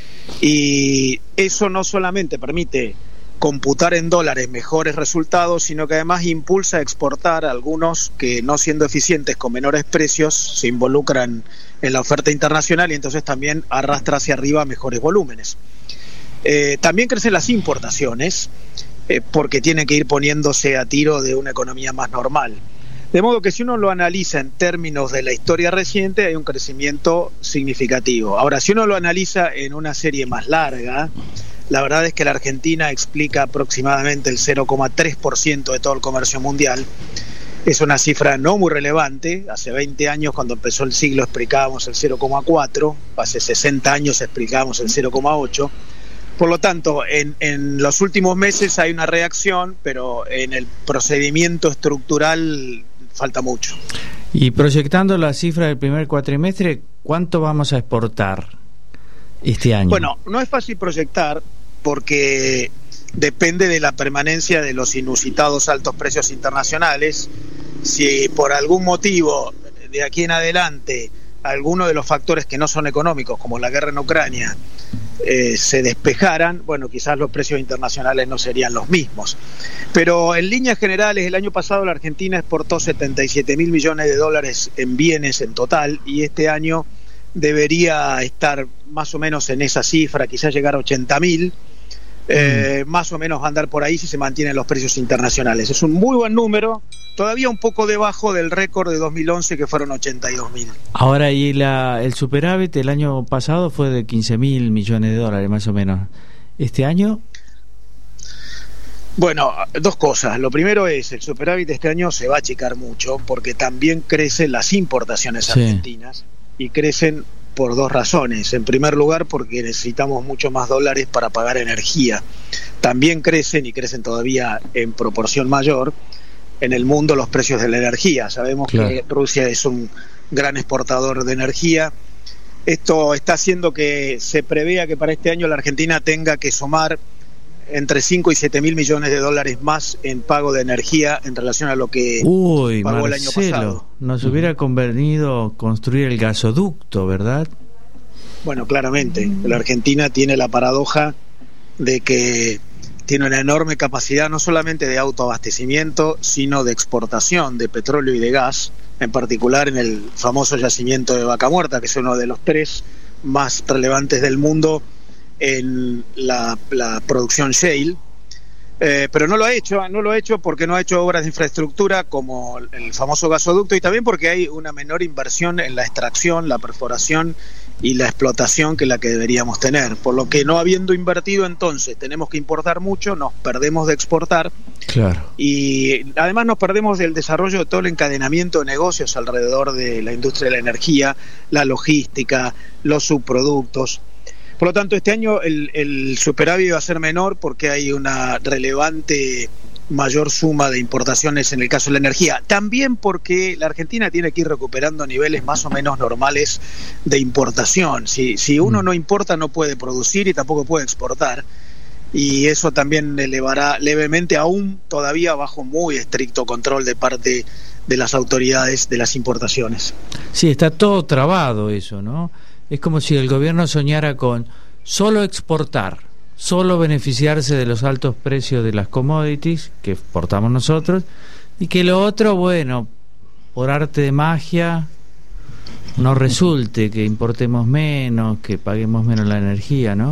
Speaker 11: Y eso no solamente permite computar en dólares mejores resultados, sino que además impulsa a exportar a algunos que, no siendo eficientes con menores precios, se involucran en la oferta internacional y entonces también arrastra hacia arriba mejores volúmenes. También crecen las importaciones, porque tienen que ir poniéndose a tiro de una economía más normal. De modo que si uno lo analiza en términos de la historia reciente, hay un crecimiento significativo. Ahora, si uno lo analiza en una serie más larga, la verdad es que la Argentina explica aproximadamente el 0,3% de todo el comercio mundial. Es una cifra no muy relevante. Hace 20 años, cuando empezó el siglo, explicábamos el 0,4%. Hace 60 años explicábamos el 0,8%. Por lo tanto, en los últimos meses hay una reacción, pero en el procedimiento estructural falta mucho.
Speaker 9: Y proyectando la cifra del primer cuatrimestre, ¿cuánto vamos a exportar este año?
Speaker 11: Bueno, no es fácil proyectar porque depende de la permanencia de los inusitados altos precios internacionales. Si por algún motivo de aquí en adelante alguno de los factores que no son económicos, como la guerra en Ucrania, se despejaran, bueno, quizás los precios internacionales no serían los mismos. Pero en líneas generales, el año pasado la Argentina exportó 77.000 millones de dólares en bienes en total, y este año debería estar más o menos en esa cifra, quizás llegar a 80.000, más o menos andar por ahí si se mantienen los precios internacionales. Es un muy buen número, todavía un poco debajo del récord de 2011, que fueron 82.000.
Speaker 9: Ahora, y el superávit el año pasado fue de 15.000 millones de dólares más o menos. ¿Este año?
Speaker 11: Bueno, dos cosas. Lo primero es, el superávit de este año se va a achicar mucho porque también crecen las importaciones argentinas, y crecen por dos razones. En primer lugar, porque necesitamos mucho más dólares para pagar energía. También crecen, y crecen todavía en proporción mayor, en el mundo los precios de la energía. Sabemos que Rusia es un gran exportador de energía. Esto está haciendo que se prevea que para este año la Argentina tenga que sumar entre 5 y 7 mil millones de dólares más en pago de energía en relación a lo que pagó el año pasado.
Speaker 9: Nos hubiera convenido construir el gasoducto, ¿verdad?
Speaker 11: Bueno, claramente, la Argentina tiene la paradoja de que tiene una enorme capacidad no solamente de autoabastecimiento, sino de exportación de petróleo y de gas, en particular en el famoso yacimiento de Vaca Muerta, que es uno de los 3 más relevantes del mundo en la producción shale. Pero no lo ha hecho porque no ha hecho obras de infraestructura como el famoso gasoducto, y también porque hay una menor inversión en la extracción, la perforación y la explotación que la que deberíamos tener, por lo que no habiendo invertido, entonces tenemos que importar mucho, nos perdemos de exportar.
Speaker 9: Claro.
Speaker 11: Y además nos perdemos del desarrollo de todo el encadenamiento de negocios alrededor de la industria de la energía, la logística, los subproductos. Por lo tanto, este año el superávit va a ser menor porque hay una relevante mayor suma de importaciones en el caso de la energía. También porque la Argentina tiene que ir recuperando niveles más o menos normales de importación. Si uno no importa, no puede producir y tampoco puede exportar. Y eso también elevará levemente, aún todavía bajo muy estricto control de parte de las autoridades de las importaciones.
Speaker 9: Sí, está todo trabado eso, ¿no? Es como si el gobierno soñara con solo exportar, solo beneficiarse de los altos precios de las commodities que exportamos nosotros, y que lo otro, bueno, por arte de magia, no resulte, que importemos menos, que paguemos menos la energía, ¿no?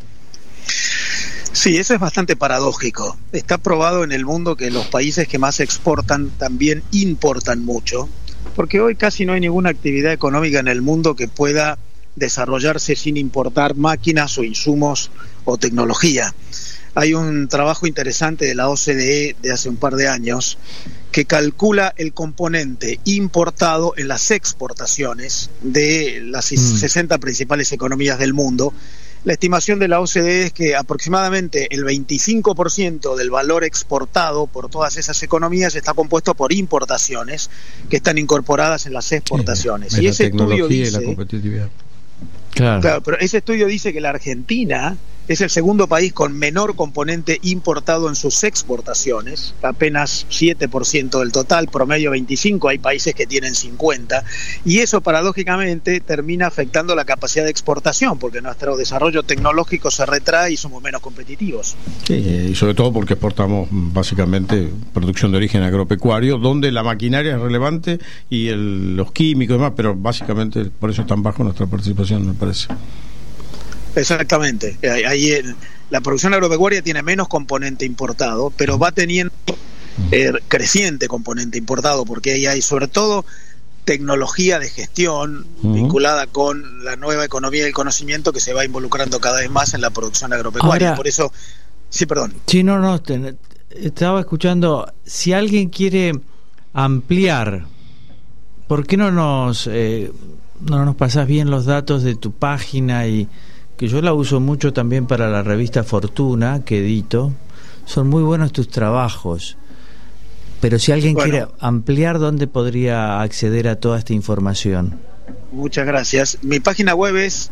Speaker 11: Sí, eso es bastante paradójico. Está probado en el mundo que los países que más exportan también importan mucho, porque hoy casi no hay ninguna actividad económica en el mundo que pueda desarrollarse sin importar máquinas o insumos o tecnología. Hay un trabajo interesante de la OCDE de hace un par de años que calcula el componente importado en las exportaciones de las 60 principales economías del mundo. La estimación de la OCDE es que aproximadamente el 25% del valor exportado por todas esas economías está compuesto por importaciones que están incorporadas en las exportaciones.
Speaker 10: Sí,
Speaker 11: y ese estudio
Speaker 10: dice,
Speaker 11: y
Speaker 10: la competitividad.
Speaker 11: Claro, pero ese estudio dice que la Argentina es el segundo país con menor componente importado en sus exportaciones, apenas 7% del total, promedio 25%, hay países que tienen 50%, y eso paradójicamente termina afectando la capacidad de exportación, porque nuestro desarrollo tecnológico se retrae y somos menos competitivos.
Speaker 10: Sí, y sobre todo porque exportamos básicamente producción de origen agropecuario, donde la maquinaria es relevante y los químicos y demás, pero básicamente por eso es tan bajo nuestra participación, me parece.
Speaker 11: Exactamente. Ahí la producción agropecuaria tiene menos componente importado, pero va teniendo creciente componente importado, porque ahí hay sobre todo tecnología de gestión vinculada con la nueva economía del conocimiento que se va involucrando cada vez más en la producción agropecuaria. Ahora, por eso, sí, perdón.
Speaker 9: Sí, estaba escuchando, si alguien quiere ampliar, ¿por qué no nos pasás bien los datos de tu página? Y que yo la uso mucho también para la revista Fortuna, que edito. Son muy buenos tus trabajos. Pero si alguien quiere ampliar, ¿dónde podría acceder a toda esta información?
Speaker 11: Muchas gracias. Mi página web es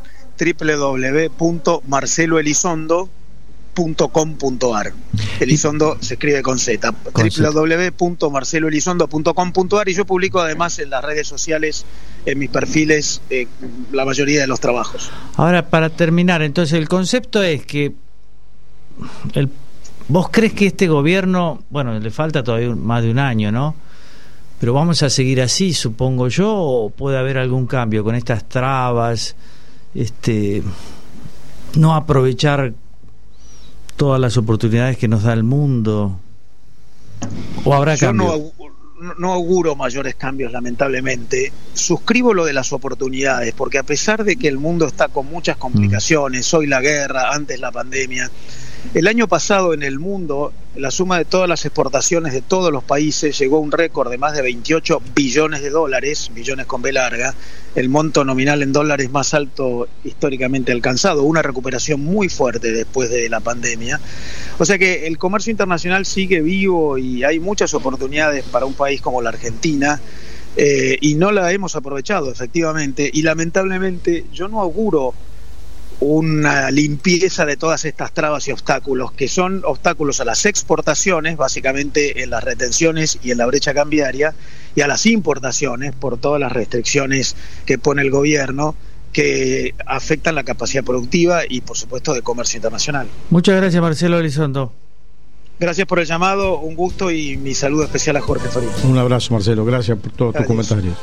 Speaker 11: www.marceloelizondo.com.ar. Elizondo se escribe con Z. www.marceloelizondo.com.ar, y yo publico además en las redes sociales, en mis perfiles, la mayoría de los trabajos.
Speaker 9: Ahora, para terminar, entonces el concepto es que ¿vos crees que este gobierno, bueno, le falta todavía más de un año, ¿no? Pero vamos a seguir así, supongo yo, o puede haber algún cambio con estas trabas, no aprovechar todas las oportunidades que nos da el mundo, o habrá cambios?
Speaker 11: No auguro mayores cambios, lamentablemente. Suscribo lo de las oportunidades, porque a pesar de que el mundo está con muchas complicaciones, hoy la guerra, antes la pandemia, el año pasado en el mundo la suma de todas las exportaciones de todos los países llegó a un récord de más de 28 billones de dólares, billones con B larga, el monto nominal en dólares más alto históricamente alcanzado, una recuperación muy fuerte después de la pandemia. O sea que el comercio internacional sigue vivo y hay muchas oportunidades para un país como la Argentina, y no la hemos aprovechado, efectivamente, y lamentablemente yo no auguro una limpieza de todas estas trabas y obstáculos, que son obstáculos a las exportaciones, básicamente en las retenciones y en la brecha cambiaria, y a las importaciones por todas las restricciones que pone el gobierno, que afectan la capacidad productiva y, por supuesto, de comercio internacional.
Speaker 9: Muchas gracias, Marcelo Elizondo.
Speaker 11: Gracias por el llamado, un gusto, y mi saludo especial a Jorge Faría.
Speaker 10: Un abrazo, Marcelo, gracias por todos tus comentarios.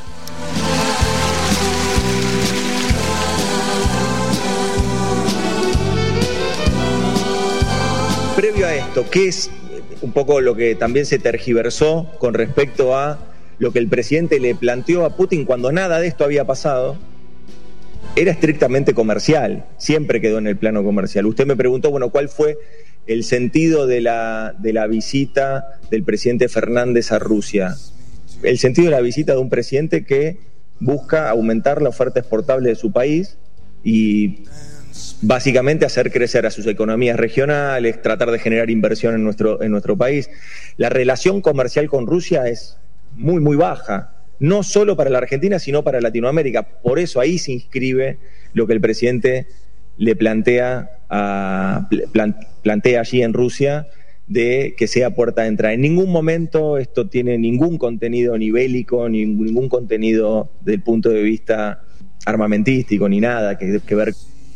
Speaker 12: Previo a esto, ¿qué es un poco lo que también se tergiversó con respecto a lo que el presidente le planteó a Putin cuando nada de esto había pasado? Era estrictamente comercial, siempre quedó en el plano comercial. Usted me preguntó, bueno, ¿cuál fue el sentido de la visita del presidente Fernández a Rusia? El sentido de la visita de un presidente que busca aumentar la oferta exportable de su país y básicamente hacer crecer a sus economías regionales, tratar de generar inversión en nuestro país. La relación comercial con Rusia es muy, muy baja, no solo para la Argentina, sino para Latinoamérica. Por eso ahí se inscribe lo que el presidente le plantea allí en Rusia, de que sea puerta de entrada. En ningún momento esto tiene ningún contenido ni bélico, ni ningún contenido del punto de vista armamentístico, ni nada que ver.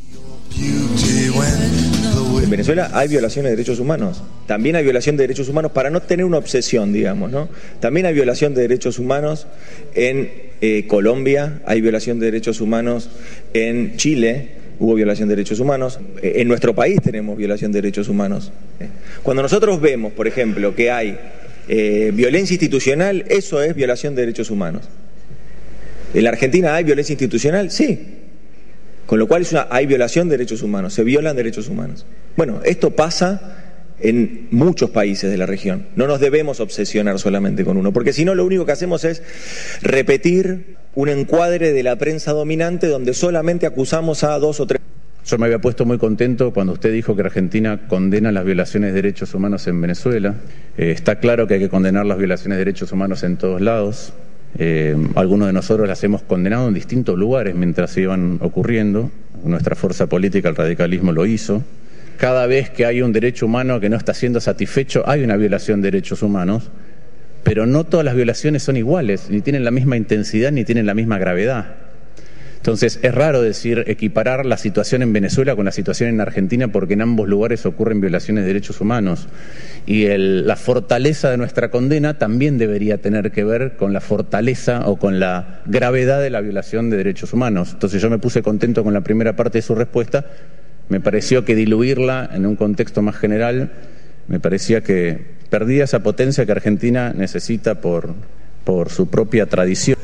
Speaker 12: En Venezuela hay violaciones de derechos humanos. También hay violación de derechos humanos, para no tener una obsesión, digamos, ¿no? También hay violación de derechos humanos en Colombia, hay violación de derechos humanos en Chile, hubo violación de derechos humanos. En nuestro país tenemos violación de derechos humanos. Cuando nosotros vemos, por ejemplo, que hay violencia institucional, eso es violación de derechos humanos. ¿En la Argentina hay violencia institucional? Sí. Con lo cual hay violación de derechos humanos, se violan derechos humanos. Bueno, esto pasa en muchos países de la región. No nos debemos obsesionar solamente con uno, porque si no lo único que hacemos es repetir un encuadre de la prensa dominante donde solamente acusamos a 2 o 3.
Speaker 13: Yo me había puesto muy contento cuando usted dijo que Argentina condena las violaciones de derechos humanos en Venezuela. Está claro que hay que condenar las violaciones de derechos humanos en todos lados. Algunos de nosotros las hemos condenado en distintos lugares mientras iban ocurriendo. Nuestra fuerza política, el radicalismo, lo hizo. Cada vez que hay un derecho humano que no está siendo satisfecho, hay una violación de derechos humanos, pero no todas las violaciones son iguales, ni tienen la misma intensidad, ni tienen la misma gravedad. Entonces es raro equiparar la situación en Venezuela con la situación en Argentina, porque en ambos lugares ocurren violaciones de derechos humanos. Y la fortaleza de nuestra condena también debería tener que ver con la fortaleza o con la gravedad de la violación de derechos humanos. Entonces yo me puse contento con la primera parte de su respuesta. Me pareció que diluirla en un contexto más general, me parecía que perdía esa potencia que Argentina necesita por su propia tradición.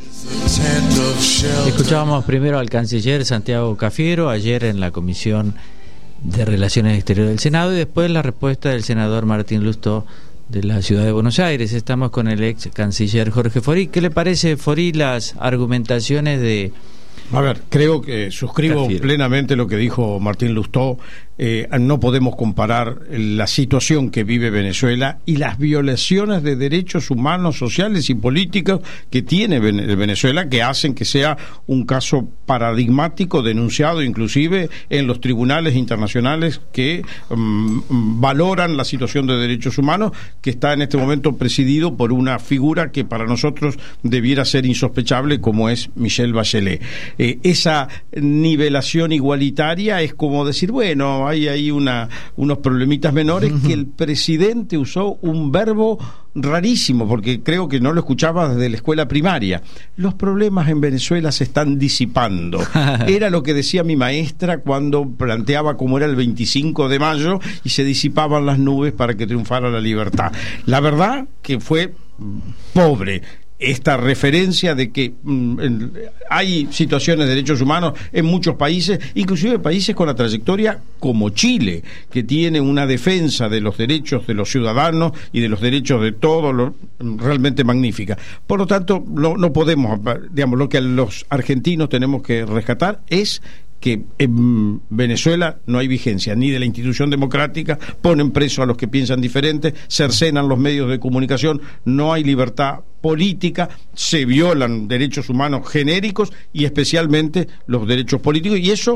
Speaker 9: Escuchábamos primero al canciller Santiago Cafiero ayer en la Comisión de Relaciones Exteriores del Senado, y después la respuesta del senador Martín Lustó de la Ciudad de Buenos Aires. Estamos con el ex canciller Jorge Forí. ¿Qué le parece, Forí, las argumentaciones de...
Speaker 10: A ver, creo que suscribo plenamente lo que dijo Martín Lustó. No podemos comparar la situación que vive Venezuela y las violaciones de derechos humanos, sociales y políticos que tiene Venezuela, que hacen que sea un caso paradigmático, denunciado inclusive en los tribunales internacionales que valoran la situación de derechos humanos, que está en este momento presidido por una figura que para nosotros debiera ser insospechable, como es Michelle Bachelet. Esa nivelación igualitaria es como decir, bueno, hay ahí unos problemitas menores, que el presidente usó un verbo rarísimo, porque creo que no lo escuchaba desde la escuela primaria. Los problemas en Venezuela se están disipando. Era lo que decía mi maestra cuando planteaba cómo era el 25 de mayo y se disipaban las nubes para que triunfara la libertad. La verdad que fue pobre esta referencia de que hay situaciones de derechos humanos en muchos países, inclusive países con la trayectoria como Chile, que tiene una defensa de los derechos de los ciudadanos y de los derechos de todos realmente magnífica. Por lo tanto, no podemos, digamos, lo que los argentinos tenemos que rescatar es que en Venezuela no hay vigencia ni de la institución democrática, ponen preso a los que piensan diferente, cercenan los medios de comunicación, no hay libertad política, se violan derechos humanos genéricos y especialmente los derechos políticos, y eso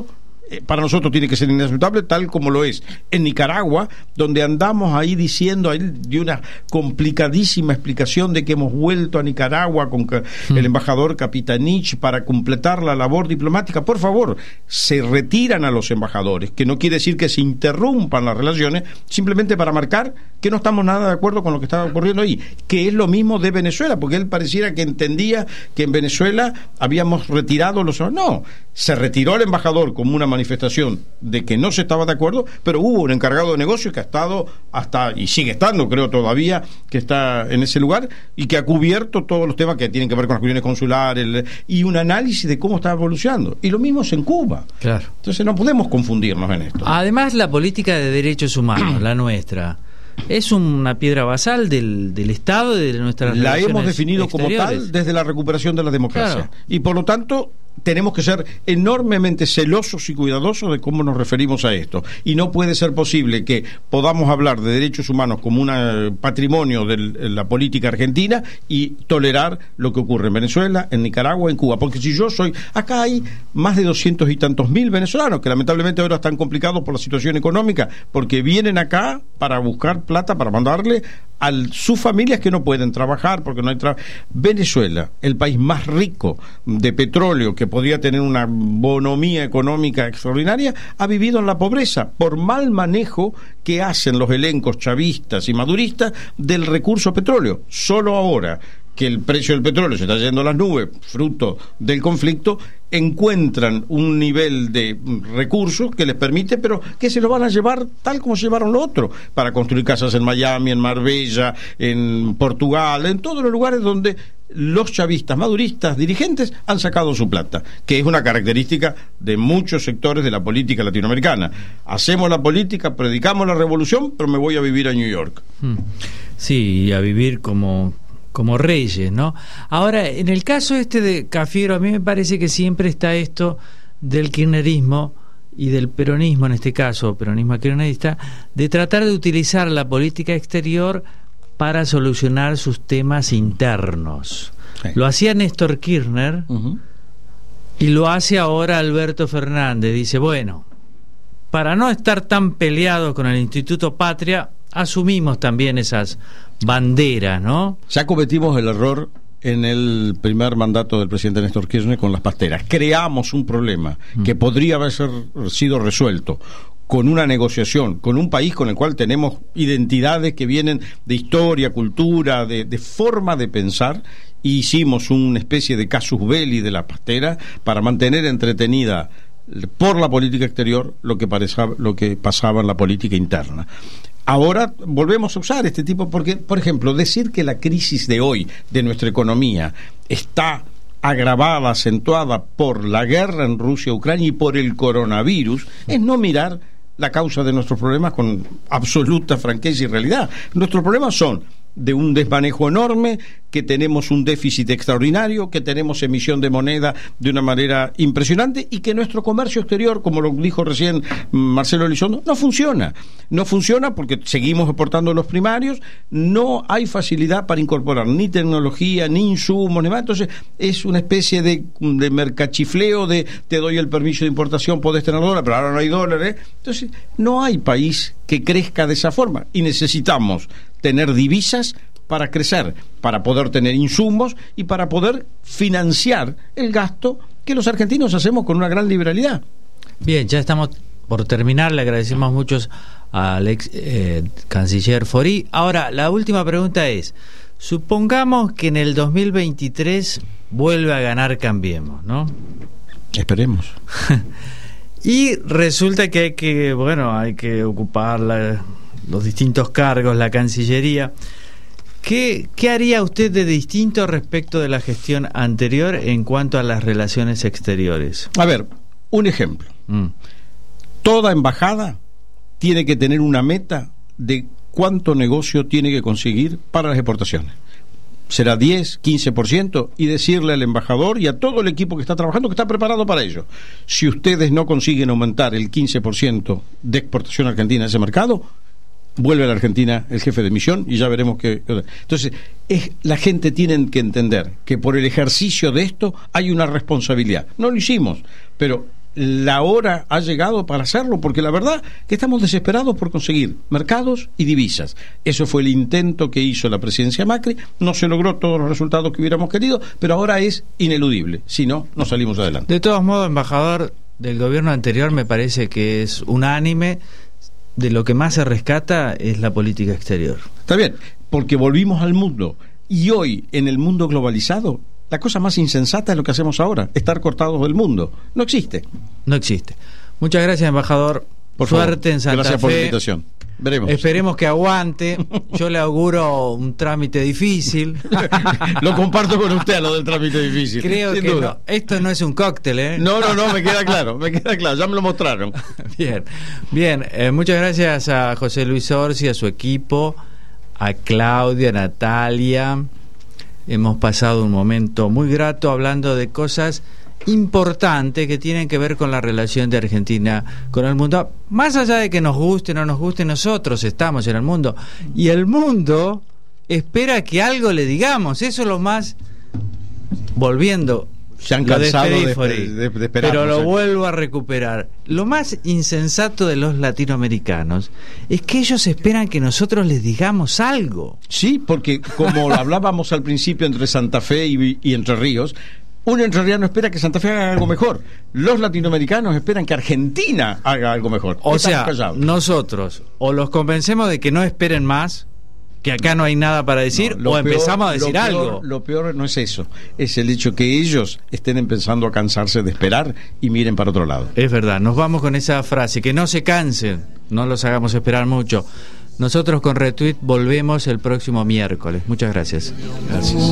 Speaker 10: para nosotros tiene que ser inaceptable, tal como lo es en Nicaragua, donde andamos ahí diciendo, ahí de una complicadísima explicación de que hemos vuelto a Nicaragua con el embajador Capitanich para completar la labor diplomática. Por favor, se retiran a los embajadores, que no quiere decir que se interrumpan las relaciones, simplemente para marcar que no estamos nada de acuerdo con lo que estaba ocurriendo ahí, que es lo mismo de Venezuela, porque él pareciera que entendía que en Venezuela habíamos retirado los... No, se retiró el embajador como una manifestación de que no se estaba de acuerdo, pero hubo un encargado de negocios que ha estado hasta, y sigue estando, creo todavía, que está en ese lugar, y que ha cubierto todos los temas que tienen que ver con las cuestiones consulares, y un análisis de cómo está evolucionando. Y lo mismo es en Cuba.
Speaker 9: Claro.
Speaker 10: Entonces no podemos confundirnos en esto.
Speaker 9: Además, la política de derechos humanos, la nuestra, es una piedra basal del Estado y de nuestras relaciones
Speaker 10: La hemos definido
Speaker 9: exteriores.
Speaker 10: como tal desde la recuperación de la democracia.
Speaker 9: Claro.
Speaker 10: Y por lo tanto tenemos que ser enormemente celosos y cuidadosos de cómo nos referimos a esto. Y no puede ser posible que podamos hablar de derechos humanos como un patrimonio de la política argentina y tolerar lo que ocurre en Venezuela, en Nicaragua, en Cuba. Porque si yo soy... Acá hay más de 200 y tantos mil venezolanos que lamentablemente ahora están complicados por la situación económica, porque vienen acá para buscar plata, para mandarle a sus familias que no pueden trabajar porque no hay trabajo. Venezuela, el país más rico de petróleo, que podría tener una bonomía económica extraordinaria, ha vivido en la pobreza por mal manejo que hacen los elencos chavistas y maduristas del recurso petróleo. Solo ahora que el precio del petróleo se está yendo a las nubes, fruto del conflicto, encuentran un nivel de recursos que les permite, pero que se lo van a llevar tal como se llevaron lo otro, para construir casas en Miami, en Marbella, en Portugal, en todos los lugares donde los chavistas, maduristas, dirigentes han sacado su plata, que es una característica de muchos sectores de la política latinoamericana. Hacemos la política, predicamos la revolución, pero me voy a vivir a New York.
Speaker 9: Sí, a vivir como reyes, ¿no? Ahora, en el caso de Cafiero, a mí me parece que siempre está esto del kirchnerismo y del peronismo, en este caso, peronismo kirchnerista, de tratar de utilizar la política exterior para solucionar sus temas internos. Sí. Lo hacía Néstor Kirchner y lo hace ahora Alberto Fernández. Dice, bueno, para no estar tan peleados con el Instituto Patria, asumimos también esas banderas, ¿no?
Speaker 10: Ya cometimos el error en el primer mandato del presidente Néstor Kirchner con las pasteras. Creamos un problema que podría haber sido resuelto con una negociación, con un país con el cual tenemos identidades que vienen de historia, cultura, de forma de pensar, y hicimos una especie de casus belli de la pastera para mantener entretenida por la política exterior lo que pasaba en la política interna. Ahora volvemos a usar este tipo, porque, por ejemplo, decir que la crisis de hoy de nuestra economía está agravada, acentuada por la guerra en Rusia-Ucrania y por el coronavirus, es no mirar la causa de nuestros problemas con absoluta franqueza y realidad. Nuestros problemas son de un desmanejo enorme, que tenemos un déficit extraordinario, que tenemos emisión de moneda de una manera impresionante y que nuestro comercio exterior, como lo dijo recién Marcelo Elizondo, no funciona. No funciona porque seguimos exportando los primarios, no hay facilidad para incorporar ni tecnología, ni insumos, ni más. Entonces es una especie de mercachifleo de te doy el permiso de importación, podés tener dólares, pero ahora no hay dólares. Entonces no hay país que crezca de esa forma y necesitamos tener divisas para crecer, para poder tener insumos y para poder financiar el gasto que los argentinos hacemos con una gran liberalidad.
Speaker 9: Bien, ya estamos por terminar, le agradecemos mucho al ex canciller Forí. Ahora, la última pregunta es, supongamos que en el 2023 vuelve a ganar Cambiemos, ¿no?
Speaker 10: Esperemos.
Speaker 9: Y resulta que hay que ocupar los distintos cargos, la Cancillería. ¿Qué haría usted de distinto respecto de la gestión anterior en cuanto a las relaciones exteriores?
Speaker 10: A ver, un ejemplo. Toda embajada tiene que tener una meta de cuánto negocio tiene que conseguir para las exportaciones. Será 10, 15%, y decirle al embajador y a todo el equipo que está trabajando que está preparado para ello. Si ustedes no consiguen aumentar el 15% de exportación argentina en ese mercado, vuelve a la Argentina el jefe de misión y ya veremos qué. Entonces, la gente tiene que entender que por el ejercicio de esto hay una responsabilidad. No lo hicimos, pero la hora ha llegado para hacerlo, porque la verdad que estamos desesperados por conseguir mercados y divisas. Eso fue el intento que hizo la presidencia Macri, no se logró todos los resultados que hubiéramos querido, pero ahora es ineludible, si no, no salimos adelante.
Speaker 9: De todos modos, embajador, del gobierno anterior me parece que es unánime, de lo que más se rescata es la política exterior.
Speaker 10: Está bien, porque volvimos al mundo, y hoy en el mundo globalizado la cosa más insensata es lo que hacemos ahora, estar cortados del mundo. No existe.
Speaker 9: No existe. Muchas gracias, embajador.
Speaker 10: Por
Speaker 9: Suerte
Speaker 10: favor.
Speaker 9: en Santa
Speaker 10: Gracias
Speaker 9: Fe.
Speaker 10: por la invitación. Veremos.
Speaker 9: Esperemos que aguante. Yo le auguro un trámite difícil.
Speaker 10: Lo comparto con usted, lo del trámite difícil.
Speaker 9: Creo
Speaker 10: sin
Speaker 9: que
Speaker 10: duda.
Speaker 9: no, esto no es un cóctel, ¿eh?
Speaker 10: No, me queda claro, ya me lo mostraron.
Speaker 9: Bien, muchas gracias a José Luis Orsi, a su equipo, a Claudia, a Natalia. Hemos pasado un momento muy grato hablando de cosas importantes que tienen que ver con la relación de Argentina con el mundo. Más allá de que nos guste o no nos guste, nosotros estamos en el mundo. Y el mundo espera que algo le digamos. Eso es lo más... Volviendo...
Speaker 10: Se han cansado de esperar.
Speaker 9: Pero lo vuelvo a recuperar. Lo más insensato de los latinoamericanos es que ellos esperan que nosotros les digamos algo.
Speaker 10: Sí, porque como hablábamos al principio entre Santa Fe y Entre Ríos, un entrerriano espera que Santa Fe haga algo mejor. Los latinoamericanos esperan que Argentina haga algo mejor.
Speaker 9: O sea, nosotros o los convencemos de que no esperen más, que acá no hay nada para decir, o empezamos a decir algo.
Speaker 10: Lo peor no es eso, es el hecho que ellos estén empezando a cansarse de esperar y miren para otro lado.
Speaker 9: Es verdad, nos vamos con esa frase, que no se cansen, no los hagamos esperar mucho. Nosotros con Retweet volvemos el próximo miércoles. Muchas gracias.
Speaker 10: Gracias.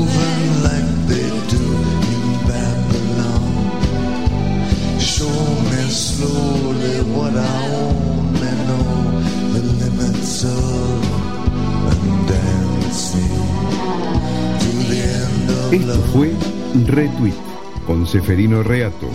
Speaker 2: Esto fue Retweet con Ceferino Reato.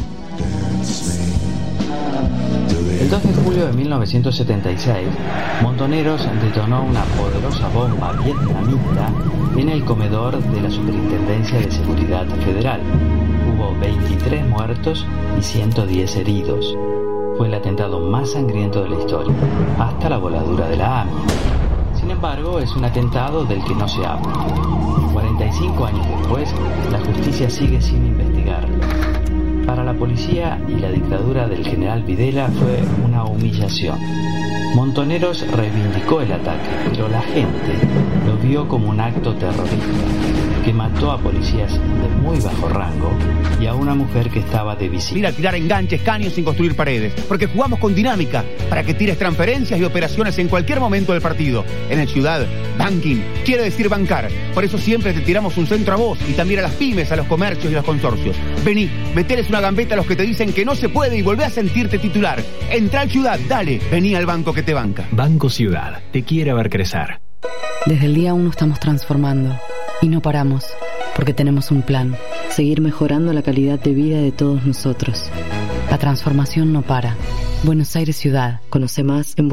Speaker 1: El 2 de julio de 1976, Montoneros detonó una poderosa bomba vietnamita en el comedor de la Superintendencia de Seguridad Federal. Hubo 23 muertos y 110 heridos. Fue el atentado más sangriento de la historia, hasta la voladura de la AMIA. Sin embargo, es un atentado del que no se habla. 45 años después, la justicia sigue sin investigarlo. Para la policía y la dictadura del general Videla fue una humillación. Montoneros reivindicó el ataque, pero la gente lo vio como un acto terrorista que mató a policías de muy bajo rango y a una mujer que estaba de visita.
Speaker 3: Ir a tirar enganches, caños sin construir paredes, porque jugamos con dinámica para que tires transferencias y operaciones en cualquier momento del partido. En el Ciudad, banking quiere decir bancar. Por eso siempre te tiramos un centro a vos y también a las pymes, a los comercios y los consorcios. Vení, meteles una gambeta a los que te dicen que no se puede y volvé a sentirte titular. Entra al Ciudad, dale, vení al banco que te banca.
Speaker 4: Banco Ciudad, te quiere ver crecer.
Speaker 5: Desde el día 1 estamos transformando y no paramos, porque tenemos un plan, seguir mejorando la calidad de vida de todos nosotros. La transformación no para. Buenos Aires Ciudad. Conoce más en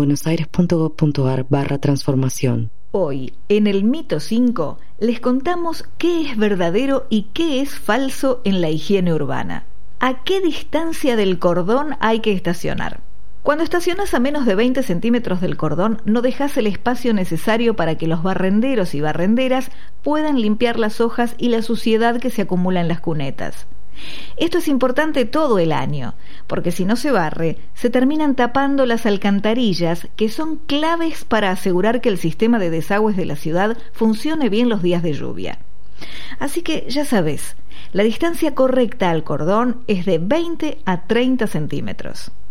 Speaker 5: buenosaires.gov.ar/transformación.
Speaker 7: Hoy, en el Mito 5, les contamos qué es verdadero y qué es falso en la higiene urbana. ¿A qué distancia del cordón hay que estacionar? Cuando estacionas a menos de 20 centímetros del cordón, no dejas el espacio necesario para que los barrenderos y barrenderas puedan limpiar las hojas y la suciedad que se acumula en las cunetas. Esto es importante todo el año, porque si no se barre, se terminan tapando las alcantarillas, que son claves para asegurar que el sistema de desagües de la ciudad funcione bien los días de lluvia. Así que ya sabes, la distancia correcta al cordón es de 20 a 30 centímetros.